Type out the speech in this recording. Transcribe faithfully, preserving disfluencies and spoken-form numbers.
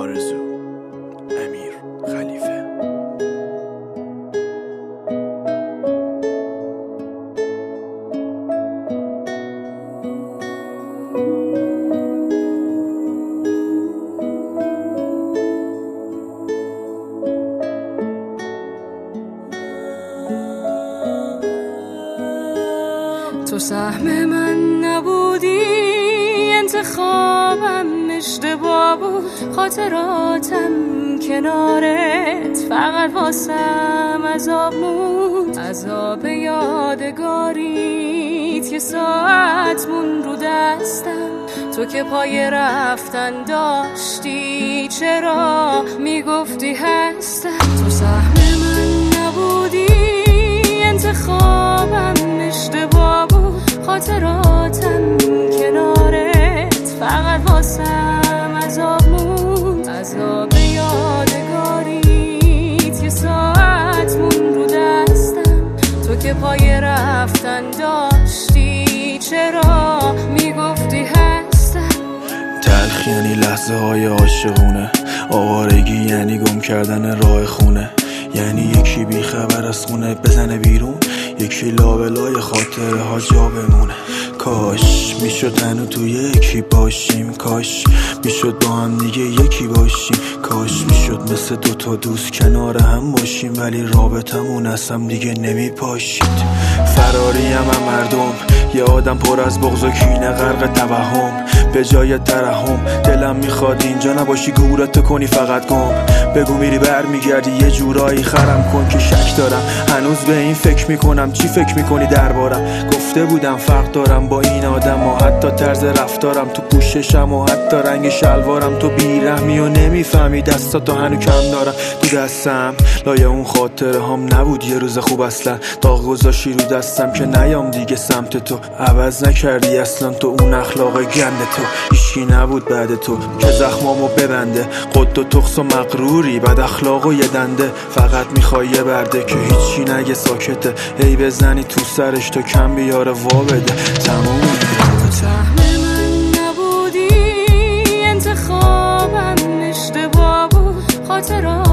آرزو، امیر خلیفه. تو سهم من نبودی، انتخابم اشتباه بود، خاطراتم کنارت فقط واسم عذاب موند. عذاب یادگاریت یه ساعت مون رو دستم، تو که پای رفتن داشتی چرا میگفتی هستم. تو سهم من نبودی، انتخابم اشتباه بود، خاطراتم کنارت فقط واسم عذاب موند. عذاب یادگاریت یه ساعت مون رو دستم، تو که پای رفتن داشتی چرا میگفتی هستم. تلخ یعنی لحظه های عاشقونه، آوارگی یعنی گم کردن راه خونه، یعنی یکی بی خبر از خونه بزنه بیرون، یکی لابلای خاطره ها جا بمونه. کاش میشد هنو تو یکی باشیم، کاش میشد با هم دیگه یکی باشیم، کاش میشد مثل دوتا دوست کنار هم باشیم، ولی رابطمون از هم دیگه نمیپاشید. فراری هم, هم مردم، یه آدم پر از بغض و کینه غرق توهم، به جای ترحم دلم میخواد اینجا نباشی، گورت کنی فقط گم، بگو میری بر میگردی یه جورایی خرم کن که شک دارم هنوز به این فکر میکنم. چی فکر میکنی دربارم؟ گفته بودم فرق دارم با این آدم و حتی طرز رفتارم، تو پوششم و حتی رنگ شلوارم. تو بیرحمی و نمیفهمی دستاتو هنو کم دارم تو دستم، لایه اون خاطره هم نبود یه روز خوب اصلا، داغ گذاشی رو دستم که نیام دیگه سمت تو. عوض نکردی اصلا تو اون اخلاق گند تو، هیچکی نبود بعد تو که زخمامو ببنده، قد و تخص و مغروری بد اخلاق و یه دنده، فقط میخوای یه برده که هیچی نگه ساکته، هی بزنی تو سرش تو کم بیاره وا بده. تموم تو سهم من نبودی، انتخابم اشتباه بود، خاطرات